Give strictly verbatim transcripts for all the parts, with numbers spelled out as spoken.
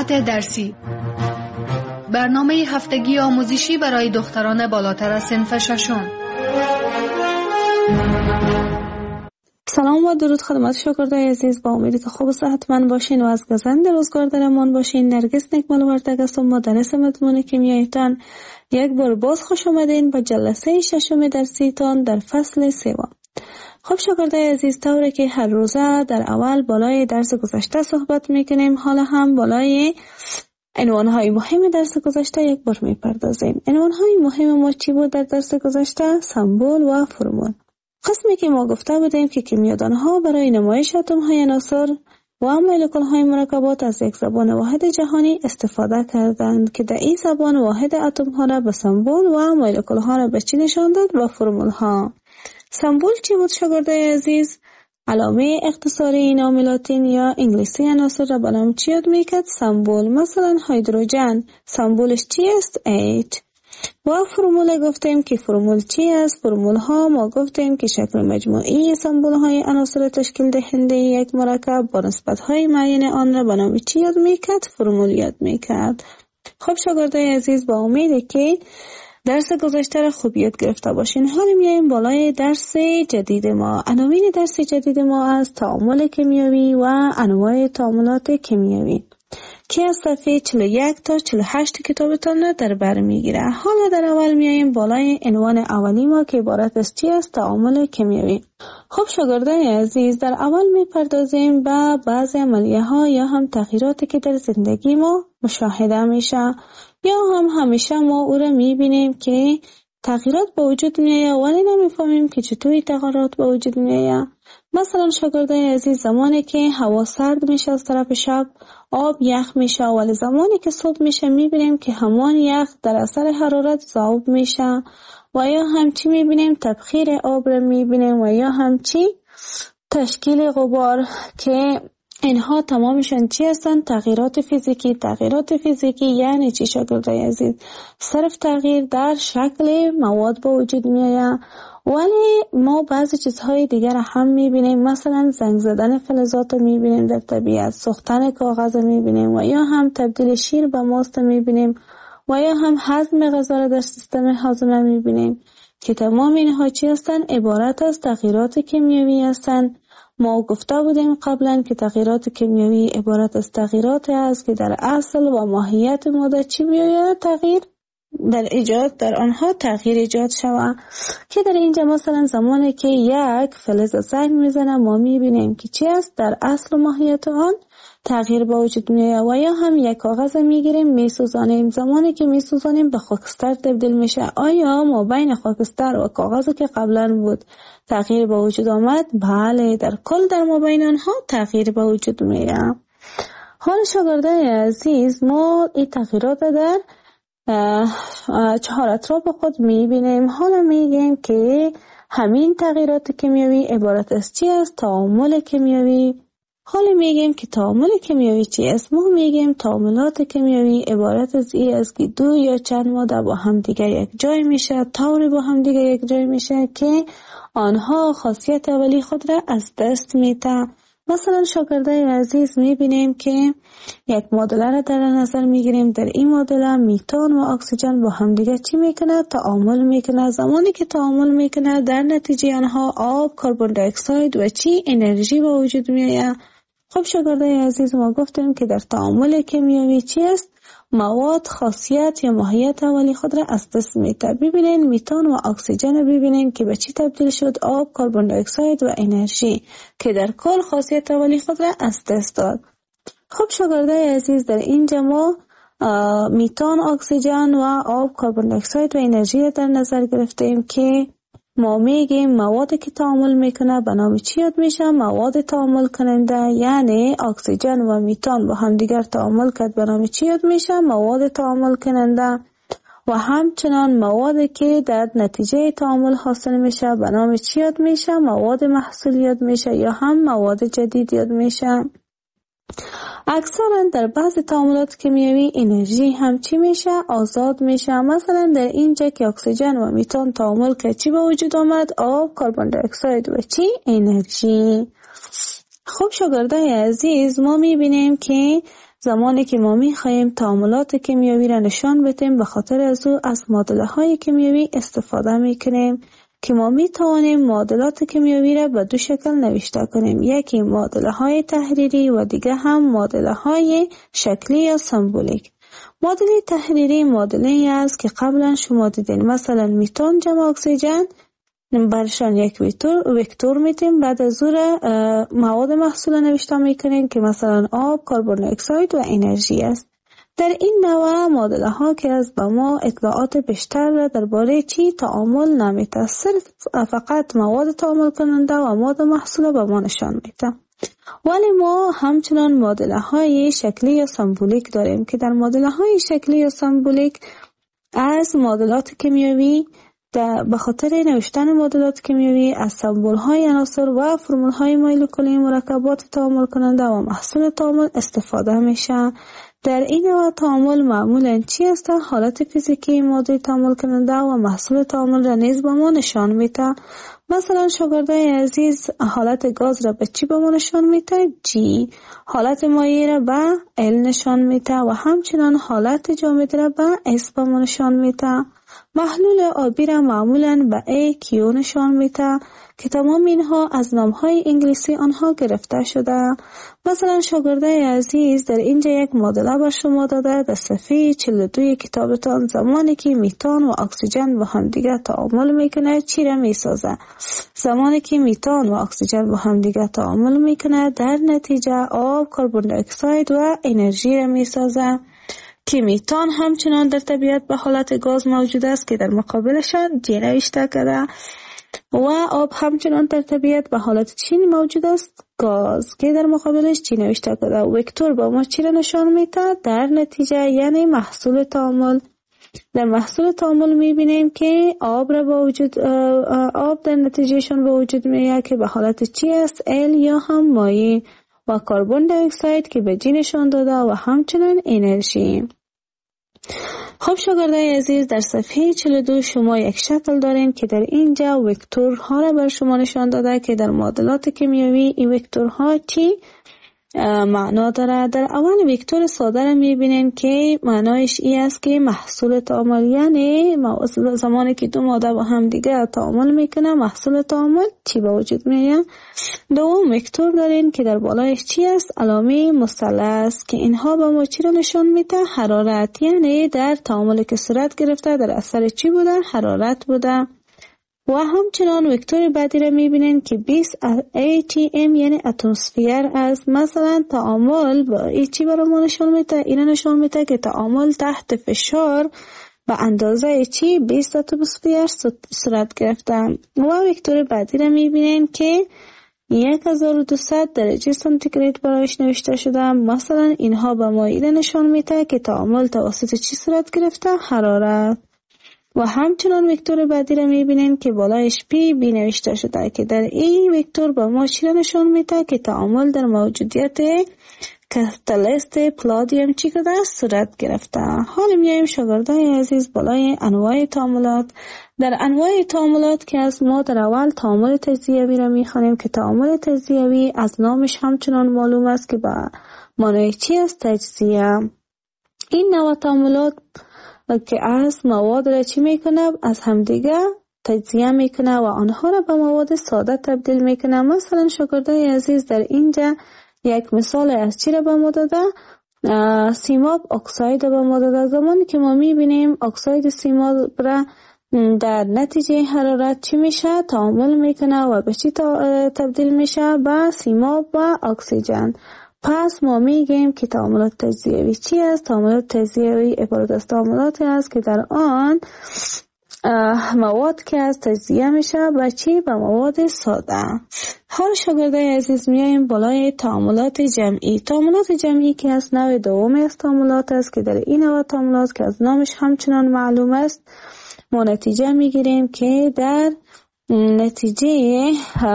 ساعت درسی، برنامه هفتگی آموزشی برای دختران بالاتر از صنف ششم. سلام و درود خدمت شاگردای عزیز، با امیدی که خوب و صحتمند باشین و از گزند روزگار در امان باشین. نرگس نکمل وردگ است و مدرس مضمون کیمیایتان. یک بار باز خوش آمدین به جلسه ششم درسیتان در فصل سوم. خب شاگردای عزیز، طوری که هر روزه در اول بالای درس گذشته صحبت میکنیم، حالا هم بالای عنوانهای مهم درس گذشته یک بار میپردازیم. عنوانهای مهم ما چی بود در درس گذشته؟ سمبل و فرمول. قسمی که ما گفته بودیم که کیمیادانها برای نمایش اتم‌های عناصر و مولکول‌های مرکبات از یک زبان واحد جهانی استفاده کردند که در این زبان واحد اتم‌ها را به سمبل و مولکول‌ها را به چی نشان داد؟ به فرمول‌ها. سمبل چی بود شاگردای عزیز؟ علامه اختصاری نام لاتین یا انگلیسی عناصر را به نام چی یاد میکرد؟ سمبل. مثلا هیدروژن سمبلش چی است؟ H. و فرمول گفتیم که فرمول چی است؟ فرمول ها ما گفتیم که شکل مجموعی سمبل های عناصر تشکیل دهنده یک مرکب با نسبت های معین آن را به نام چی یاد میکرد؟ فرمول یاد میکرد. خب شاگردای عزیز، با امیده که درس گذشته را خوب یاد گرفته باشین. حالا میایم بالای درس جدید ما. عناوین درس جدید ما از تعامل کیمیایی و انواع تعاملات کیمیایی که از صفحه چهل و یک تا چهل و هشت کتابتان را در بر میگیره. حالا در اول میایم بالای عنوان اولی ما که عبارت از چی است؟ تعامل کیمیایی. خب شاگردان عزیز، در اول میپردازیم به بعضی عملیه ها یا هم تغییراتی که در زندگی ما مشاهده میشه یا هم همیشه ما او را میبینیم که تغییرات به وجود میآید ولی نمیفهمیم که چطوری تغییرات به وجود میآید. مثلا شاگردان عزیز، زمانی که هوا سرد میشه از طرف شب آب یخ میشه، ولی زمانی که صبح میشه میبینیم که همان یخ در اثر حرارت ذوب میشه. و یا همچی میبینیم تبخیر آب را میبینیم و یا همچی تشکیل غبار، که اینها تمامشون چی هستن؟ تغییرات فیزیکی. تغییرات فیزیکی یعنی چی شاگردای عزیز؟ صرف تغییر در شکل مواد به وجود میآید، ولی ما بعضی چیزهای دیگر هم میبینیم. مثلا زنگ زدن فلزات میبینیم در طبیعت، سوختن کاغذ میبینیم و یا هم تبدیل شیر به ماست میبینیم و یا هم هضم غذا را در سیستم هاضمه میبینیم که تمام اینها چی هستن؟ عبارت از تغییرات کیمیایی هستند. ما گفته بودیم قبلا که تغییرات کیمیایی عبارت از تغییرات است که در اصل و ماهیت ماده چی میآید؟ تغییر در ایجاد در آنها تغییر ایجاد شود. که در اینجا مثلا زمانی که یک فلز زنگ میزنه ما میبینیم که چی است؟ در اصل و ماهیت آن تغییر به وجود میآید. و یا هم یک کاغذ میگیریم میسوزانیم، زمانی که میسوزانیم به خاکستر تبدیل میشه. آیا ما بین خاکستر و کاغذی که قبلا بود تغییر به وجود آمد؟ بله، در کل در ما بین آنها تغییر به وجود میآید. حال شاگردان عزیز، ما این تغییرات در چهار اطراف خود میبینیم. حالا میگیم که همین تغییرات کیمیایی عبارت از چی است؟ تعامل کیمیایی. حالا میگیم که تعامل کیمیایی چی است؟ ما میگیم تعاملات کیمیایی عبارت از این است که دو یا چند ماده با هم دیگر یک جای میشه، طوری با هم دیگر یک جای میشه که آنها خاصیت اولی خود را از دست میده. مثلا شاگردای عزیز میبینیم که یک معادله را در نظر میگیریم. در این معادله میتان و اکسیژن با هم دیگه چی میکنه؟ تعامل میکنه. زمانی که تعامل میکنه در نتیجه آنها آب، کربن دی اکساید و چی؟ انرژی به وجود میآید. خب شاگردای عزیز، ما گفتیم که در تعامل کیمیایی چی است؟ مواد خاصیت یا ماهیت اولی خود را از دست میده. ببینین میتان و اکسیژن رو ببینین که به چی تبدیل شد؟ آب، کربن دی اکساید و انرژی، که در کل خاصیت اولی خود را از دست داد. خب شاگردای عزیز، در اینجا ما میتان، اکسیژن و آب، کربن دی اکساید و انرژی را در نظر گرفتیم که ما میگیم موادی که تعامل میکنه به نام چی یاد میشه؟ مواد تعامل کننده. یعنی اکسیژن و میتان با هم دیگر تعامل کرد به نام چی یاد میشه؟ مواد تعامل کننده. و همچنان موادی که در نتیجه تعامل حاصل میشه به نام چی یاد میشه؟ مواد محصول یاد میشه یا هم مواد جدید یاد میشه. اکثرا در بعض تعاملات کیمیایی انرژی هم چی میشه؟ آزاد میشه. مثلا در اینجا که اکسیژن و میتان تعامل که چی به وجود آمد؟ آب، کربن دی اکساید و چی؟ انرژی. خب شاگردای عزیز، ما میبینیم که زمانی که ما می‌خواهیم تعاملات کیمیایی را نشان بدیم، به خاطر از او از معادله‌های کیمیایی استفاده می‌کنیم که ما می‌توانیم معادلات کیمیایی را به دو شکل نوشته کنیم، یکی معادله‌های تحریری و دیگر هم معادله‌های شکلی یا سمبولیک. معادله تحریری معادله‌ای است که قبلا شما دیدین، مثلا میتون جمع اکسیژن برشان یک وکتور وکتور میتیم، بعد از او مواد محصول نوشته میکنیم که مثلا آب، کربن دی اکساید و انرژی است. در این نوع معادله ها که از به ما اطلاعات بیشتر را درباره چی تعامل نمیده، صرف فقط مواد تعامل کننده و مواد محصول به ما نشان میده. ولی ما همچنان معادله های شکلی یا سمبولیک داریم که در معادله های شکلی یا سمبولیک از معادلات کیمیایی به خاطر نوشتن معادلات کیمیایی از سمبول های عناصر و فرمول های مولکولی مرکبات تعامل کننده و محصول تعامل استفاده میشه. در این نوع تعامل معمولاً چی است؟ حالت فیزیکی ماده تعامل کننده و محصول تعامل را نیز به ما نشان میده. مثلا شاگردای عزیز حالت گاز را به چی به ما نشان میده؟ جی. حالت مایع را به ال نشان میده و همچنان حالت جامد را به اس به ما نشان میده. محلول آبی را معمولاً به ای کیو نشان میده که تمام اینها از نامهای انگلیسی آنها گرفته شده. مثلا شاگردای عزیز در اینجا یک معادله بر شما داده در صفحه چهل و دو کتابتان، زمانی که میتان و اکسیژن با هم دیگه تعامل میکنه چی را میسازه؟ زمانی که میتان و اکسیژن با هم دیگه تعامل میکنه در نتیجه آب، کربن دی اکساید و انرژی را میسازه که میتان همچنان در طبیعت به حالت گاز موجود است که در مقابلشان جی نوشته کرده و آب همچنان در طبیعت به حالت چی موجود است؟ گاز که در مقابلش چی نوشته کرده. وکتور با ما چی را نشان میده؟ در نتیجه یعنی محصول تعامل. در محصول تعامل میبینیم که آب را با وجود آب در نتیجهشون به وجود میاد که به حالت چی است؟ ال یا هم مایع و کربن دی اکساید که به جی نشان داده و همچنان انرژی. خب شاگردای عزیز در صفحه چهل و دو شما یک شکل دارین که در اینجا وکتورها را بر شما نشان داده که در معادلات کیمیایی این وکتورها چی معنا داره. در اول وکتور ساده را میبینین که معنایش ای است که محصول تعامل، یعنی زمانی که دو ماده با هم دیگه تعامل میکنه محصول تعامل چی به وجود میاد. دوم وکتور دارین که در بالایش چی است؟ علامه مثلث که اینها به ما چی را نشان میده؟ حرارت، یعنی در تعاملی که صورت گرفته در اثر چی بوده؟ حرارت بوده. و همچنان وکتور بعدی را میبینین که بیست ای تی ام یعنی اتمسفیر است. مثلا تعامل با ای چی برای ما نشان میده؟ این نشان میده که تعامل تحت فشار به اندازه چی؟ بیست اتمسفیر صورت گرفته. و وکتور بعدی را میبینین که هزار و دویست درجه سانتیگراد برایش نوشته شده. مثلا اینها به ما این نشان میده که تعامل توسط چی صورت گرفته؟ حرارت. و همچنان وکتور بعدی را میبینین که بالایش پی بی نوشته شده که در این وکتور با ما چی را نشان میده که تعامل در موجودیت کاتالیست پلادیم چی کده صورت گرفته. حالا میایم شاگردای عزیز بالای انواع تعاملات. در انواع تعاملات که از ما در اول تعامل تجزیوی را میخوانیم که تعامل تجزیوی از نامش همچنان معلوم است که با معنای چی است؟ تجزیه. این نوع تعاملات که از مواد را چی میکنه؟ از همدیگه تجزیه میکنه و آنها را به مواد ساده تبدیل میکنه. مثلا شاگردای عزیز در اینجا یک مثال از چی را به ما داده؟ سیماب اکساید به ما داده. زمانی که ما میبینیم اکساید سیماب را در نتیجه حرارت چی میشه؟ تعامل میکنه و به چی تبدیل میشه؟ به سیماب و اکسیژن. پس ما میگیم که تعاملات تجزیوی چی است؟ تعاملات تجزیوی عبارت از تعاملاتی است که در آن مواد که از تجزیه میشه به چی؟ به مواد ساده. حال شاگردای عزیز میایم بالای تعاملات جمعی. تعاملات جمعی که از نوع دوم از تعاملات است که در این نوع تعاملات که از نامش همچنان معلوم است ما نتیجه میگیریم که در نتیجه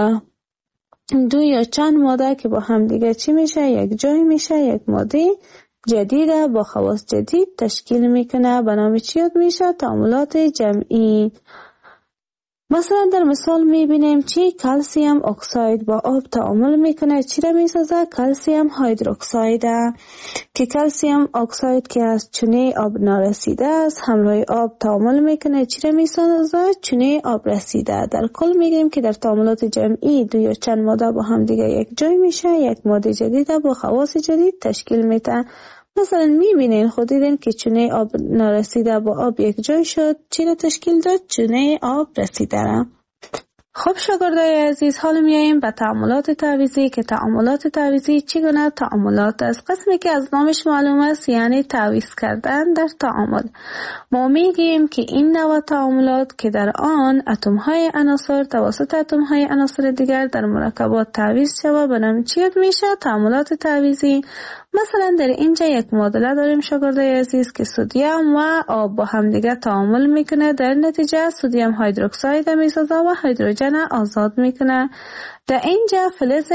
دو یا چند ماده که با هم دیگه چی میشه؟ یک جای میشه، یک ماده جدیده با خواص جدید تشکیل میکنه. به نام چی یاد میشه؟ تعاملات جمعی. مثلا در مثال میبینیم چی کلسیم اکساید با آب تعامل میکنه، چی را میسازه؟ کلسیم هیدروکساید که کلسیم اکساید که از چونه آب نارسیده است همراه آب تعامل میکنه، چی را میسازه؟ چونه آب رسیده. در کل میگیم که در تعاملات جمعی دو یا چند ماده با هم دیگه یک جای میشه، یک ماده جدید با خواص جدید تشکیل میده. مثلا میبینین خود دیدین که چونه آب نارسیده با آب یک جای شد، چی را تشکیل داد؟ چونه آب رسیده را. خب شاگردای عزیز، حالا میاییم به تعاملات تعویضی که تعاملات تعویضی چگونه تعاملات است. قسمی که از نامش معلوم است یعنی تعویض کردن در تعامل. ما میگیم که این نوع تعاملات که در آن اتم های عناصر توسط اتم های عناصر دیگر در مرکبات تعویض شود به نام چی میشه؟ تعاملات تعویضی. مثلا در اینجا یک معادله داریم شاگردای عزیز که سدیم و آب با هم دیگه تعامل میکنه، در نتیجه سدیم هیدروکساید میسازه و هیدروژن آزاد میکنه. در اینجا فلز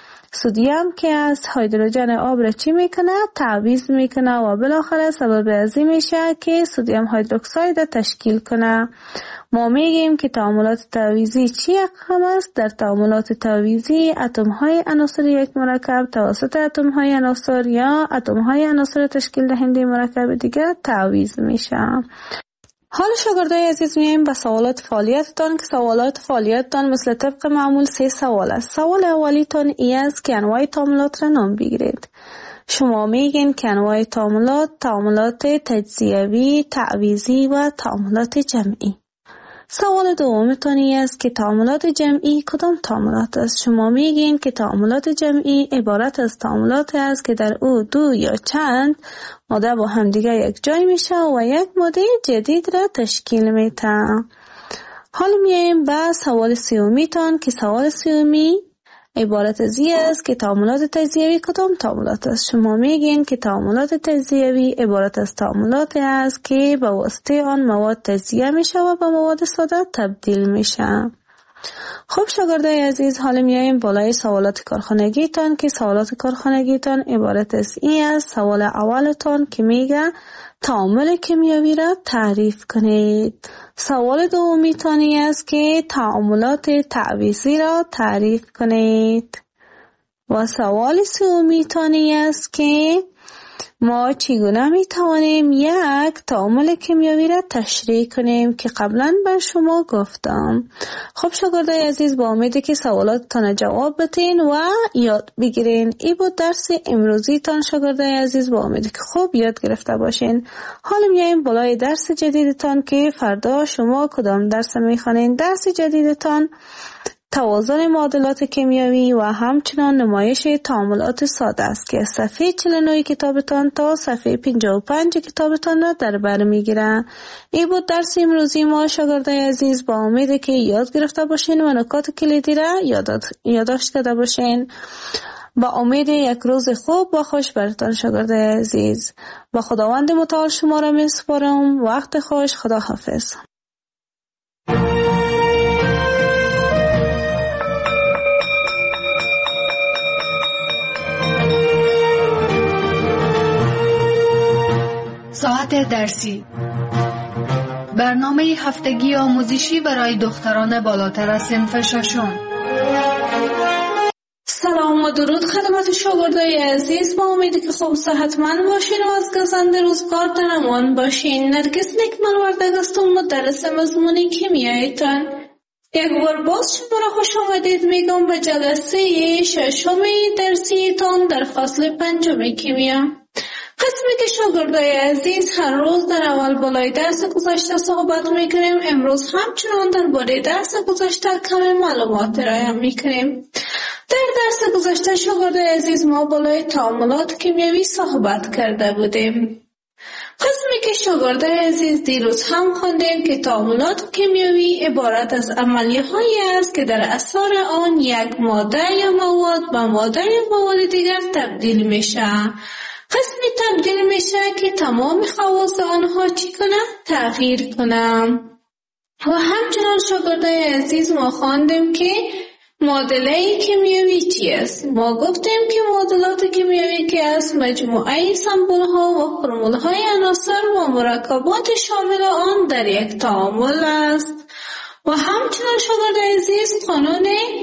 سدیم که از هیدروژن آب را چی میکنه؟ تعویض میکنه و بالاخره سبب ازی میشه که سدیم هیدروکساید تشکیل کنه. ما میگیم که تعاملات تعویضی چی اقسام است؟ در تعاملات تعویضی اتم های عناصر یک مرکب توسط اتم های عناصر یا اتم های عناصر تشکیل دهنده مرکب دیگر تعویض میشه. حالا شاگردای عزیز میایم به سوالات فعالیتتان که سوالات فعالیتتان مثل طبق معمول سه سوال است. سوال اولیتان ای است که انواع تعاملات را نام بگیرید. شما میگین که انواع تعاملات تعاملات تجزیوی، تعویضی و تعاملات جمعی. سوال دومتان ای است که تعاملات جمعی کدام تعاملات است. شما میگین که تعاملات جمعی عبارت از تعاملات است که در او دو یا چند ماده با همدیگه یک جای میشه و یک ماده جدید را تشکیل میده. حالا میایم به سوال سومیتان که سوال سومی عبارت از این است که تعاملات تجزیوی کدام تعاملات است. شما میگین که تعاملات تجزیوی عبارت از تعاملات است که به واسطه آن مواد تجزیه میشه و به مواد ساده تبدیل میشه. خب شاگردای عزیز، حالا میایم بالای سوالات کارخانگیتان که سوالات کارخانگیتان عبارت از این است. سوال اولتان که میگه تعامل کیمیایی را تعریف کنید. سوال دومیتان است که تعاملات تعویضی را تعریف کنید. و سوال سومیتان است که ما چگونه می توانیم یک تعامل کیمیایی را تشریح کنیم که قبلا بر شما گفتم. خب شاگردای عزیز، با امیدی که سوالاتتان جواب بتین و یاد بگیرین. ای بود درس امروزی تان شاگردای عزیز، با امیدی که خوب یاد گرفته باشین. حالا میایم بالای درس جدیدتان که فردا شما کدام درس میخوانین. درس جدیدتان توازن معادلات کیمیایی و همچنان نمایش تعاملات ساده است که صفحه چهل و نه کتابتان تا صفحه پنجاه و پنج کتابتان را در بر میگیره. این بود درس امروزی ما شاگردای عزیز، با امید که یاد گرفته باشین و نکات کلیدی را یادداشت کرده باشین. با امید یک روز خوب و خوش برتان شاگردای عزیز. با خداوند متعال شما را میسپارم. وقت خوش. خدا حافظ. ساعت درسی، برنامه هفتگی آموزشی برای دختران بالاتر از صنف ششم. سلام و درود خدمت شاگردای عزیز، با امیدی که خوب صحتمند باشین و از گزند روزگار در امان باشین. نرگس نکملوردگ هستم، مدرس مضمون کیمیایتان. یک بار باز شما را خوش آمدید میگم به جلسه ششم درسیتان در فصل پنجم کیمیا. قسمی که شاگردای عزیز هر روز در اول بالای درس گذشته صحبت میکنیم، امروز همچنان در باره درس گذشته کمی معلومات رایم میکنیم. در درس گذشته شاگردای عزیز ما بالای تعاملات کیمیایی صحبت کرده بودیم. قسمی که شاگردای عزیز دیروز هم خوندیم که تعاملات کیمیایی عبارت از عملیه هایی است که در اثر آن یک ماده یا مواد به ماده یا مواد دیگر تبدیل میشه. قسمی تبدیل میشه که تمام خواص آنها چی کنه؟ تغییر کنه. و همچنان شاگردای عزیز ما خواندیم که معادله کیمیایی چی است؟ ما گفتیم که معادلات کیمیایی که است مجموعه سمبل ها و فرمول های عناصر و مرکبات شامل آن در یک تعامل است. و همچنان شاگرد عزیز قانون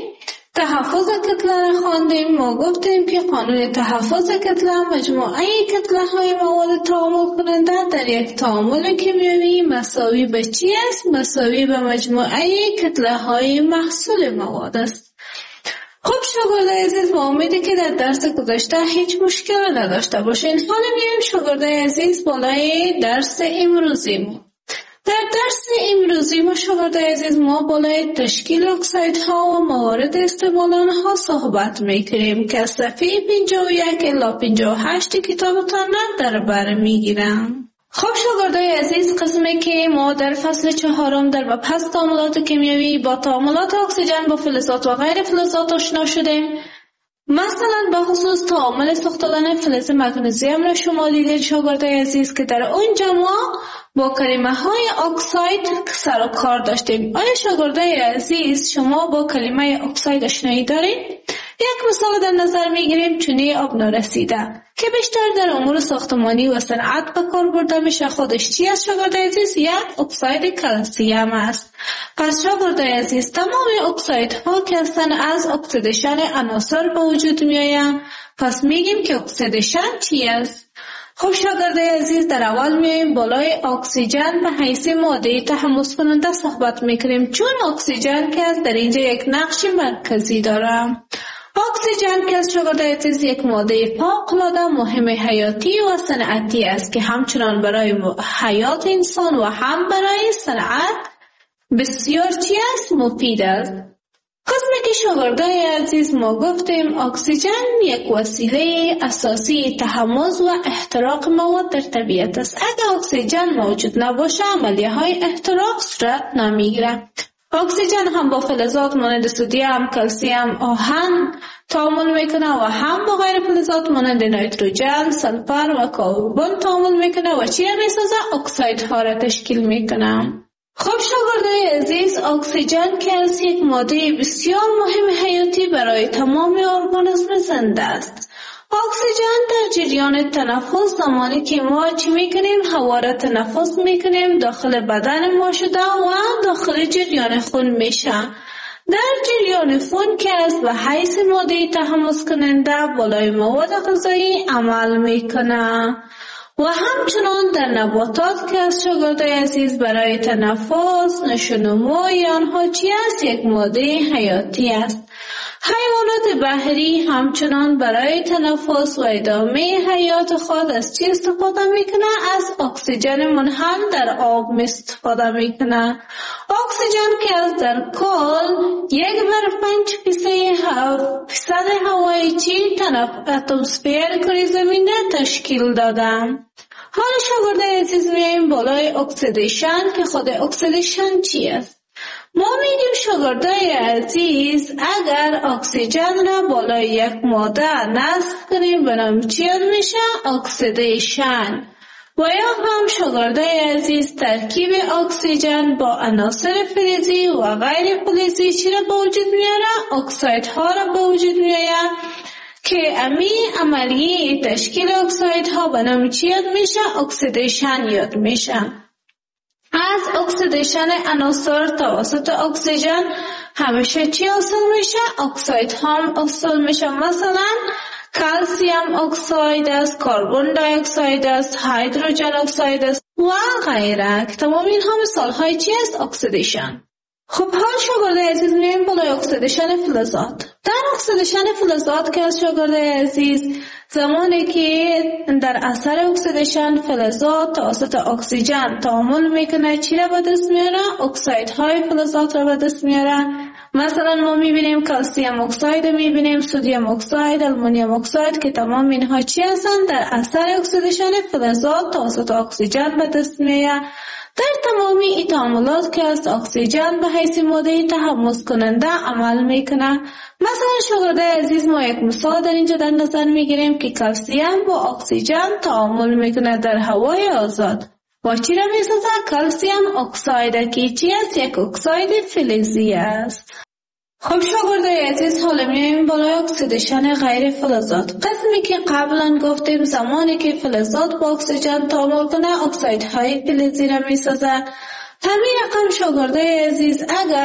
تحفظ کتله را خواندیم. ما گفتیم که قانون تحفظ کتله مجموعه کتله های مواد تعامل کننده در یک تعامل کیمیایی مساوی به چی است؟ مساوی به مجموعه کتله های محصول مواد است. خب شاگرد عزیز، با امیدی که در درس گذشته هیچ مشکل نداشته باشین. حالا میایم شاگرد عزیز بالای درس امروزی ما. در درس امروزی ما شاگرد عزیز ما بالای تشکیل اکسایدها و موارد استعمال آنها صحبت میکنیم که از صفحه پنجاه و یک الی پنجاه و هشت کتابتان در بر میگیرم. خب شاگرد عزیز، قسمی که ما در فصل چهارم در مبحث تعاملات کیمیایی با تعاملات اکسیژن با فلزات و غیر فلزات آشنا شدیم. مثلا به خصوص تعامل ساختن فلز مگنیزیم را شما دیدید شاگرد عزیز که در اونجا ما با کلمه های اکساید سر و کار داشتیم. آیا شاگرد عزیز شما با کلمه اکساید آشنایی دارید؟ یک مثال در نظر میگیریم چونه آب نارسیده که بیشتر در امور ساختمانی و صنعت به کار برده میشه. خودش چی است شاگرد عزیز؟ یک اکساید کلسیم است. پس شاگرد عزیز تمام اکسایدها که هستند از اکسیدیشن عناصر به وجود میآیند. پس میگیم که اکسیدیشن چی است؟ خب شاگرد عزیز، در اول میایم بالای اکسیژن به حیث ماده تحمض کننده صحبت میکنیم، چون اکسیژن که از در اینجا یک نقش مرکزی داره. اکسیژن که از شاگرد عزیز یک ماده فوق‌العاده مهم حیاتی و صنعتی است که همچنان برای حیات انسان و هم برای صنعت بسیار چی است؟ مفید است. قسمی که شاگرد عزیز ما گفتیم اکسیژن یک وسیله اساسی تحمض و احتراق مواد در طبیعت است. اگر اکسیژن موجود نباشه عملیه های احتراق صورت نمیگیره. اکسیژن هم با فلزات مانند سدیم، کلسیم، آهن تعامل میکنه و هم با غیر فلزات مانند نیتروژن، سلفر و کربن تعامل میکنه و چی را میسازه؟ اکسایدها را تشکیل میکنه. خب شاگرد عزیز، اکسیژن که از یک ماده بسیار مهم حیاتی برای تمام ارگانیسم زنده است. اکسیژن در جریان تنفس زمانی که ما چی میکنیم؟ هوا را تنفس میکنیم داخل بدن ما شده و داخل جریان خون میشه. در جریان خون که از به حیث ماده تحمض کننده بالای مواد غذایی عمل میکنه و همچنان در نباتات که از شاگرد عزیز برای تنفس نشونمای آنها چی است؟ یک ماده حیاتی است. حیوانات بحری همچنان برای تنفس و ادامه حیات خود از چی استفاده میکنه؟ از اکسیژن منحل در آب استفاده میکنه. اکسیژن که از در کل یک بر پنج فیصد هوای چی اتمسفر کره زمین را تشکیل داده. حالا شاگرد عزیز میایم بالای اکسیدیشن که خود اکسیدیشن چی است؟ ما میگیم شاگرد عزیز اگر اکسیژن را بالای یک ماده نصب کنیم به نام چی میشه؟ اکسیدیشن. و یا هم شاگرد عزیز ترکیب اکسیژن با عناصر فلزی و غیر فلزی چی را به وجود میاره؟ اکسایدها را به وجود میاره که امی عملیه تشکیل اکسایدها به نام چی یاد میشه؟ اکسیدیشن یاد میشه. از اکسیدیشن عناصر توسط اکسیژن همیشه چی حاصل میشه؟ اکسایدها هم حاصل میشه. مثلا کلسیم اکساید است، کربن دی اکساید است، هیدروژن اکساید است و غیره. تمام اینها مثال های چی است؟ اکسیدیشن. خب حال شاگرد عزیز میایم بالای اکسیدیشن فلزات. در اکسیدیشن فلزات که از شاگرد عزیز زمانی که در اثر اکسیدیشن فلزات توسط اکسیژن تعامل میکنه چی را به دست میاره؟ اکسایدهای فلزات را به دست میاره. مثلا ما میبینیم کلسیم اکساید، میبینیم سدیم اکساید، آلومینیوم اکساید که تمام اینها چی هستند؟ در اثر اکسیدیشن فلزات توسط اکسیژن به دست میاره. در تمامی این تعاملات که از اکسیژن به حیث ماده تحمض کننده عمل میکنه. مثلا شاگرد عزیز ما یک مثال در اینجا در نظر میگیریم که کلسیم با اکسیژن تعامل میکنه در هوای آزاد و چی را میسازه؟ کلسیم اکساید که چی است؟ یک اکساید فلزی است. خب شاگرد عزیز حالا میایم بالای اکسیدیشن غیر فلزات. قسمی که قبلا گفتیم زمانی که فلزات با اکسیژن تعامل کنه اکسایدهای فلزی را میسازه. همین رقم شاگرد عزیز اگر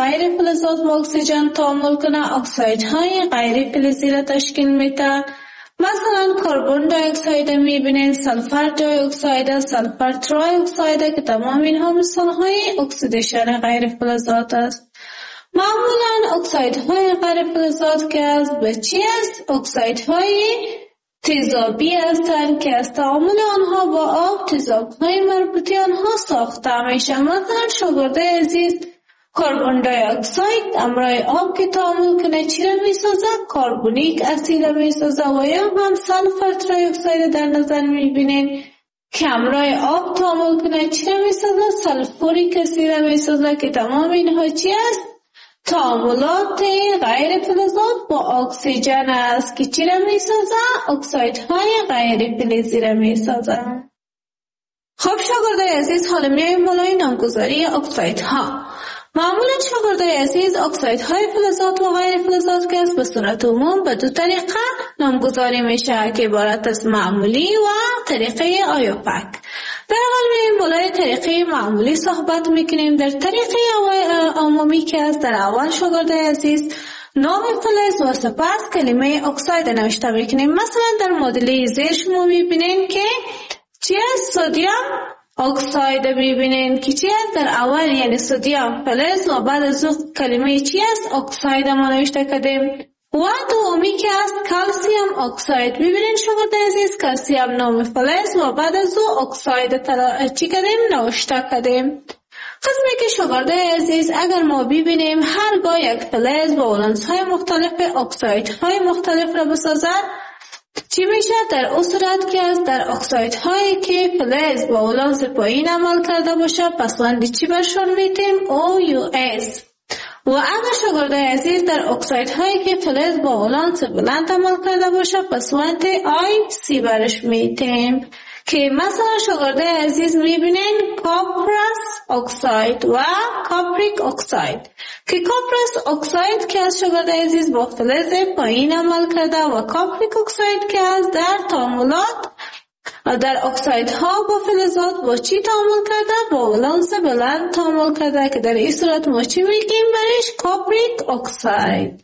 غیر فلزات و اکسیژن تعامل کنه اکسایدهای غیر فلزی را تشکیل میده. مثلا کربن دی اکساید میبینین، سلفر دی اکساید، سلفر تری اکساید که تمام اینها مثالهای اکسیدیشن غیر فلزات است. معمولا اکسایدهای غیر فلزات که از به چی است؟ اکسایدهای تیزابی هستند که از تعامل آنها با آب تیزابهای مربوطه آنها ساخته میشه. مثلا شاگرده عزیز کربن دی اکساید همراه آب که تعامل کنه چی را میسازه؟ کربونیک اسید را میسازه. و یا هم سلفر تری اکساید در نظر میبینین که همراه آب تعامل کنه چی را میسازه؟ سلفوریک اسید را میسازه که تمام اینها چی است؟ تعاملات غیر فلزات با اکسیژن است که چی را میسازه؟ اکسایدهای غیر فلزی را میسازه. خب شاگردای عزیز حالا میایم بالای نامگذاری اکسایدها. معمولا شاگردای عزیز اکسایدهای فلزات و غیر فلزات که است به صورت عموم به دو طریقه نامگذاری میشه که عبارت از معمولی و طریقه آیوپک. در اول میایم بالای طریقه معمولی صحبت میکنیم. در طریقه عمومی که است در اول شاگردای عزیز نام فلز و سپس کلمه اکساید نوشته میکنیم. مثلا در مدل زیر شما میبینین که چی است؟ سدیم اکساید میبینین که چی است؟ در اول یعنی سدیم فلز و بعد از اون کلمه چی است؟ اکساید ما نوشته کردیم. و دومی که است کلسیم اکساید. میبینین شاگرد عزیز کلسیم نام فلز و بعد از او اکساید تلا... چی کردیم؟ نوشته کردیم. قسمی که شاگرد عزیز اگر ما ببینیم هرگاه یک فلز با ولانس های مختلف اکسایدهای مختلف را بسازد چی میشه؟ در اون صورت که است در اکسایدهایی که فلز با ولانس پایین عمل کرده باشه پس وند چی برشون میتیم؟ او یو اس. و اگر شاگردای عزیز در اکسایدهایی که فلز با ولانس بلند عمل کرده باشه پس وند آی سی برش میتیم که مثلا شاگردای عزیز میبینین کپرس اکساید و کاپریک اکساید که کپرس اکساید که از شاگردای عزیز با فلز پایین عمل کرده و کاپریک اکساید که از در تعاملات در اکسایدها با فلزات با چی تعامل کرده؟ با ولانس بلند تعامل کرده که در این صورت ما چی میگیم برش؟ کاپریک اکساید.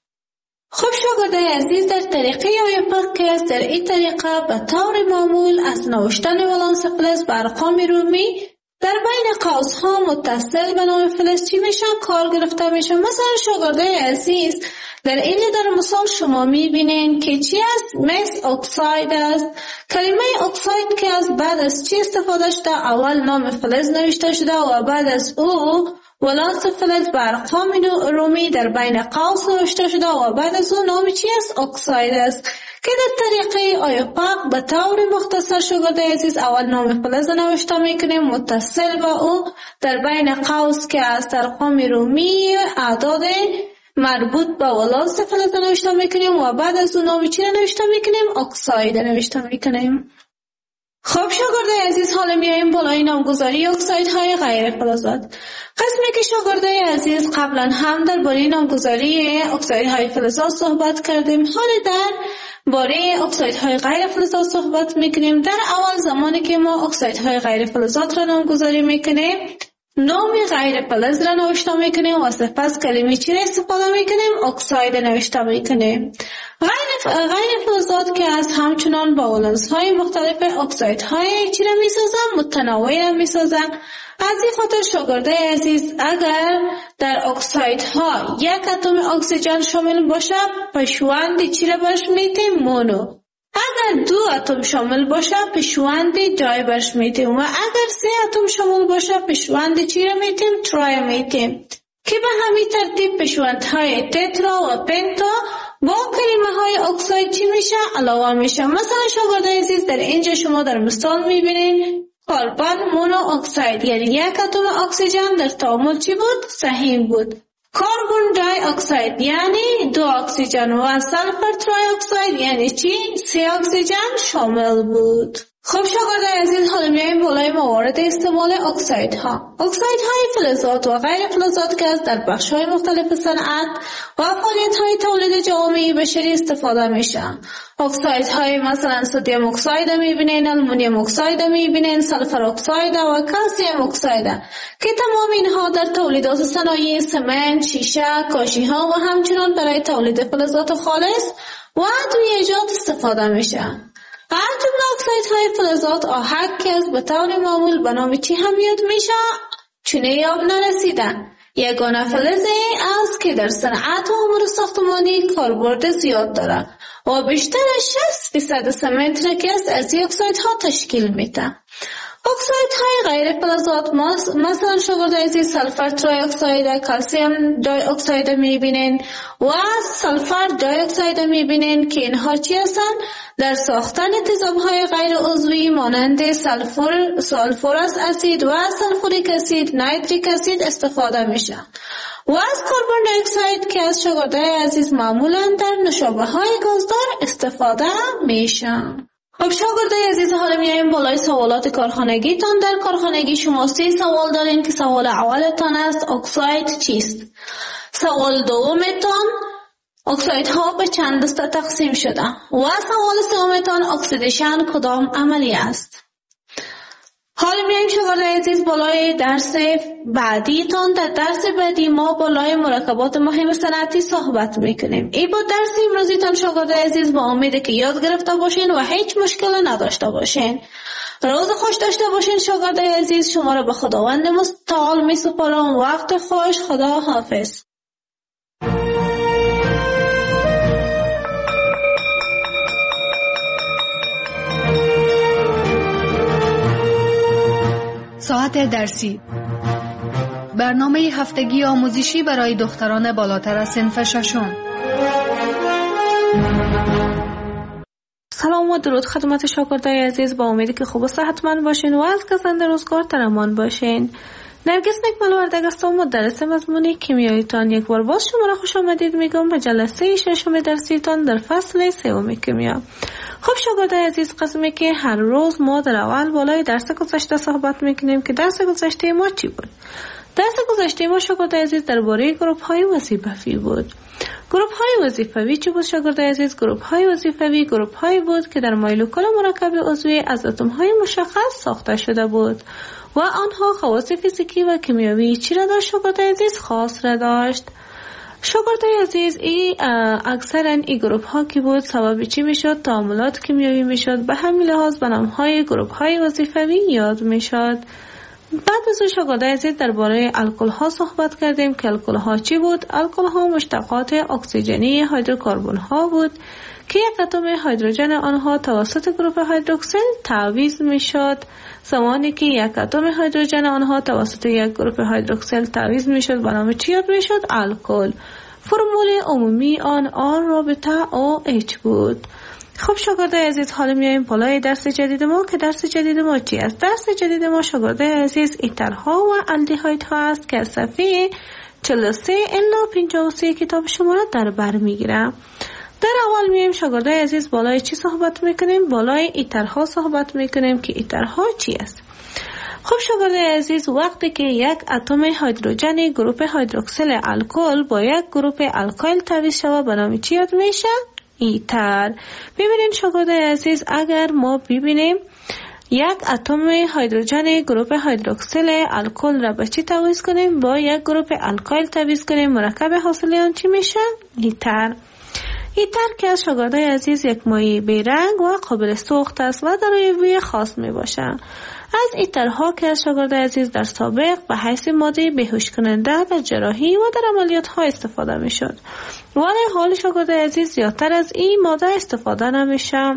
خب شاگردای عزیز در طریقه آیوپک که است در این طریقه به طور معمول از نوشتن ولانس فلز بر ارقام رومی در بین قوس‌ها متصل به نام فلز چی میشه؟ کار گرفته میشه. مثلا شاگردای عزیز در این در مثال شما میبینین که چی است؟ مس اکساید است. کلمه اکساید که از بعد از چی استفاده شده؟ اول نام فلز نوشته شده و بعد از او ولانس فلز بر ارقام رومی در بین قوس نوشته شده و بعد از اون نام چی است؟ اکساید است که در طریقه آیوپک به طور مختصر شاگردای عزیز اول نام فلز نوشته میکنیم متصل با او در بین قوس که از ارقام رومی اعداد مربوط به ولانس فلز نوشته میکنیم و بعد از اون نام چی نوشته میکنیم؟ اکساید نوشته میکنیم. خب شاگردای عزیز حالا میایم بالای نامگذاری اکسایدهای غیر فلزات. قسمی که شاگردای عزیز قبلا هم در باره نامگذاری اکسایدهای فلزات صحبت کردیم، حالا در باره اکسایدهای غیر فلزات صحبت میکنیم. در اول زمانی که ما اکسایدهای غیر فلزات را نامگذاری میکنیم نام غیر فلز را نوشته میکنیم و سپس کلمه چی را استفاده میکنیم؟ اکساید نوشته میکنیم. غیر غیر فلزات که از همچنان با ولانس های مختلف اکسایدهای چی را میسازن؟ متنوع را میسازن. از این خاطر شاگردای عزیز اگر در اکسایدها یک اتم اکسیژن شامل باشه پشوند چی را برش میتیم؟ مونو. اگر دو اتم شامل باشه پشوند دای برش میتیم و اگر سه اتم شامل باشه پشوند چی را میتیم؟ ترای میتیم که به همین ترتیب پشوندهای تترا و پنتا با کلمه های اکساید چی میشه؟ علاوه میشه. مثلا شاگردای عزیز در اینجا شما در مثال میبینین کربن مونو اکساید یعنی یک اتم اکسیژن در تعامل چی بود؟ سهیم بود. کربن دی اکساید یعنی دو اکسیژن و سلفر تری اکساید یعنی چی؟ سه اکسیژن شامل بود. خب شاگردان عزیز، حالا میایم بالای موارد استعمال اکسایدها. اکسایدهای فلزات و غیر فلزات که از در بخش‌های مختلف صنعت و فعالیت‌های تولید جوامع بشری استفاده میشن. اکسایدهای مثلا سدیم اکساید میبینین، آلومینیوم اکساید میبینین، سلفر اکساید و کلسیم اکساید که تمام اینها در تولیدات صنایع سمنت، شیشه، کاشی‌ها و همچنین برای تولید فلزات خالص و ادویه‌جات استفاده میشن. از جمله اکسایدهای فلزات آهک که از به طور معمول به نام چی هم یاد میشه چونه آب نرسیدن. یگانه فلزی است که در صنعت و امور ساختمانی کاربرد زیاد داره و بیشتر از شصت درصد سمنت را که از این اکسایدها تشکیل میده. اکسایدهای غیر فلزات مثلا شاگردان عزیز سلفر تری اکساید، کلسیم دی اکساید میبینین و سلفر دی اکساید میبینین که اینها چی هستن؟ در ساختن تیزابهای غیر عضوی مانند سلفور، سلفورس اسید و سلفوریک اسید، نایتریک اسید استفاده میشن. و از کربن دی اکساید که از شاگردان عزیز معمولا در نوشابه های گازدار استفاده میشن. خب شاگردای عزیز، حالا میایم بالای سوالات کارخانگیتان. در کارخانگی شما سه سوال دارین که سوال اولتان است اکساید چیست؟ سوال دومتان اکسایدها به چند دسته تقسیم شده و سوال سومتان اکسیدیشن کدام عملی است؟ حالا میایم شاگردای عزیز بالای درس بعدیتان. در درس بعدی ما بالای مرکبات مهم صنعتی صحبت میکنیم. ای با درس امروزیتان شاگردای عزیز با امید که یاد گرفته باشین و هیچ مشکل نداشته باشین. روز خوش داشته باشین شاگردای عزیز. شما را به خداوند متعال میسپارم. وقت خوش. خدا حافظ. ساعت درسی، برنامه هفتگی آموزشی برای دختران بالاتر از صنف ششم. سلام و درود خدمت شاگردای عزیز. با امیدی که خوب و صحتمند باشین و از گزنده روزگار در امان باشین. نرگس نکمل وردگ هستم، مدرس مضمون کیمیاییتان. یک بار باز شما را خوش آمدید میگم به جلسه ششم درسیتان در فصل سوم کیمیا. خب شاگردای عزیز، قسمی که هر روز ما در اول بالای درس گذشته صحبت میکنیم که درس گذشته ما چی بود؟ درس گذشته ما شاگردای عزیز درباره گروپ های وظیفوی بود. گروپ های وظیفوی چی بود شاگردای عزیز؟ گروپ های وظیفوی گروپ هایی بود که در مولکول مرکب عضوی از اتم های مشخص ساخته شده بود و آنها خواص فیزیکی و کیمیایی چی را داشت شاگردای عزیز؟ خاص را داشت. شاگردای عزیز، ای اکثرا این گروپ ها کی بود؟ سبب چی میشد؟ تعاملات کیمیایی میشد. به همین لحاظ به نام های گروپ های وظیفوی یاد میشد. بعد از شاگردای عزیز درباره الکل ها صحبت کردیم که الکل ها چی بود؟ الکل ها مشتقات اکسیژنی هیدروکربن ها بود که یک اتم هیدروژن آنها توسط گروپ هیدروکسیل تعویض میشد. زمانی که یک اتم هیدروژن آنها توسط یک گروپ هیدروکسیل تعویض میشد به نام چی یاد میشد؟ الکل. فرمول عمومی آن آر رابطه او اچ بود. خب شاگردای عزیز، حالا میایم بالای درس جدید ما که درس جدید ما چی است؟ درس جدید ما شاگردای عزیز ایترها و الدیهایدها است که از صفحه چهل و سه الی پنجاه و سه کتاب شما را در بر میگیرم. در اول میایم شاگردای عزیز بالای چی صحبت میکنیم؟ بالای ایترها صحبت میکنیم که ایترها چی است؟ خب شاگردای عزیز، وقتی که یک اتم هیدروژن گروپ هیدروکسیل الکل با یک گروپ الکایل تعویض شود به نام چی یاد میشه؟ ایتر. ببینید شاگردای عزیز، اگر ما ببینیم یک اتم هیدروژن گروپ هیدروکسیل الکل را به چی تعویض کنیم؟ با یک گروپ الکایل تعویض کنیم، مرکب حاصل آن چی میشه؟ ایتر. ایتر که از شاگردای عزیز یک مایع بیرنگ و قابل سوخت است و دارای بوی خاص می باشه. از ایترها که از شاگردای عزیز در سابق به حیث ماده بیهوش کننده در جراحی و در عملیات ها استفاده می شد، ولی حال شاگردای عزیز زیادتر از این ماده استفاده نمیشه.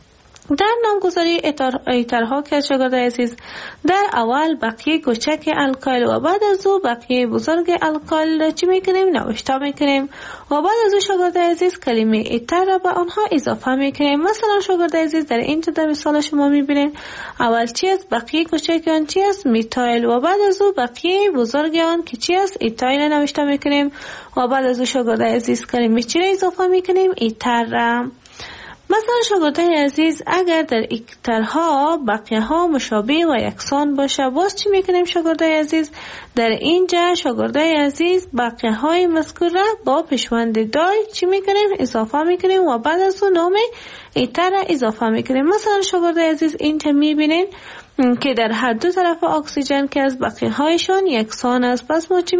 در نامگذاری ایترها که شاگردای عزیز در اول بقیه کوچک الکایل و بعد از او بقیه بزرگ الکایل چی میکنیم؟ نوشته میکنیم و بعد از او شاگردای عزیز کلمه ایتر را به آنها اضافه میکنیم. مثلا شاگردای عزیز در اینجا در مثال شما میبینید اول چی است؟ بقیه کوچک آن چی است؟ میتایل و بعد از او بقیه بزرگ آن که چی است؟ ایتایل نوشته میکنیم و بعد از او شاگردای عزیز کلمه چی را اضافه میکنیم؟ ایتر را. مثلا شاگردای عزیز اگر در اکترها بقیه ها مشابه و یکسان باشه، باز چی میکنیم شاگردای عزیز؟ در اینجا شاگردای عزیز بقیه های مذکور را با پیشوند دای چی میکنیم؟ اضافه میکنیم و بعد از اون نام ایتر را اضافه میکنیم. مثلا شاگردای عزیز اینجا میبینین که در هر دو طرف اکسیژن که از بقیه هایشان یکسان است. پس ما چی